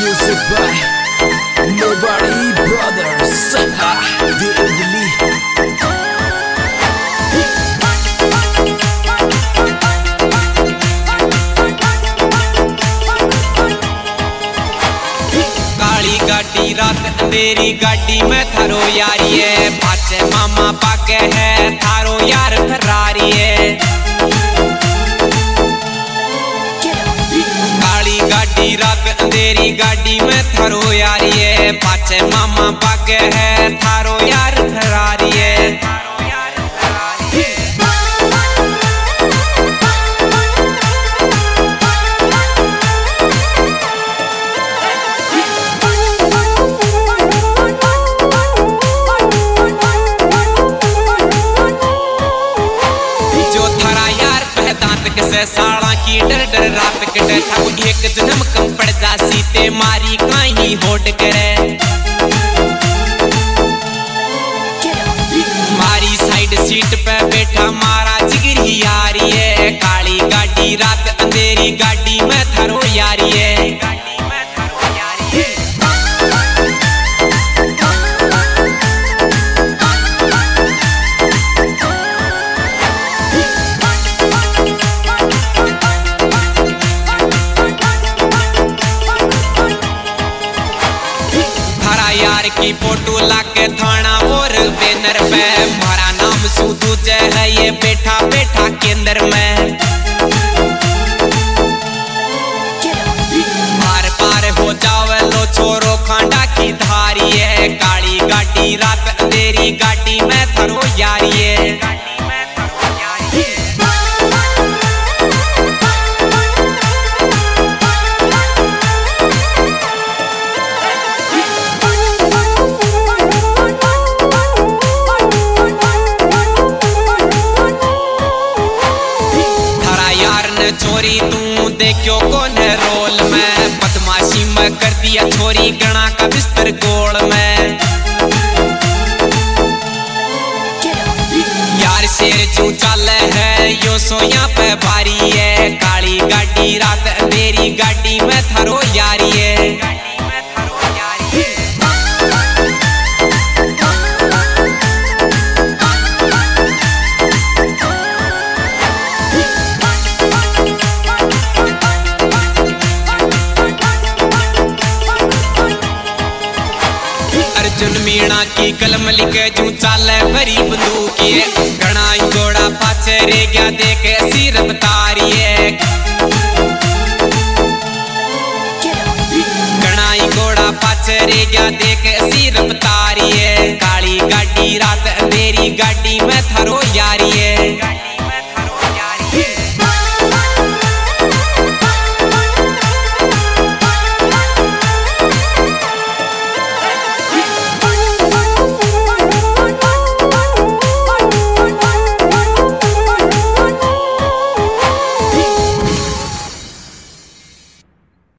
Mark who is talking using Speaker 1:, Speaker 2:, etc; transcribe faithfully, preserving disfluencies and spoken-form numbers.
Speaker 1: Music by Nobody Brothers. The Italy.
Speaker 2: काली गाड़ी रात अंधेरी गाड़ी में थारो यारी है, पाचे मामा पाके है थारो यार फरारी है। काली गाड़ी रात अंधेरी गाड़ी में थारो यारी है, पाचे मामा पाके है थारो यार फरारी है। से साड़ा की डर डर रात कटे था एक जन्म कम पड़ जा सीते मारी काई होट करे। मारी साइड सीट पे बैठा मारा जिगरी यारी है, काली गाड़ी रात अंधेरी गाड़ी में थारो यारी है। यार की फोटो लाके थाना और बैनर पे मारा नाम सूदू जय है ये बैठा बैठा केंद्र में। मार पार हो जावे लो छोरो खांडा की धारी है, काली गाड़ी रात अंधेरी गाड़ी में थारो यारी है। छोरी तू देखो कौन है रोल में, बदमाशी में कर दिया छोरी गणा का बिस्तर गोल में। यार शेर जू चाले है यो सोया पे भारी है, काली गाड़ी रात अंधेरी गाड़ी में थारो यारी है। अर्जुन मीणा की कलम लिखे जू चाले भरी बंदूक है, घना घोड़ा पाछे रे गया देखे सी रफ्तारी है। घना घोड़ा पाछे रे गया देखे सी रफ्तारी है, काली गाड़ी रात अंधेरी गाड़ी में थारो यारी।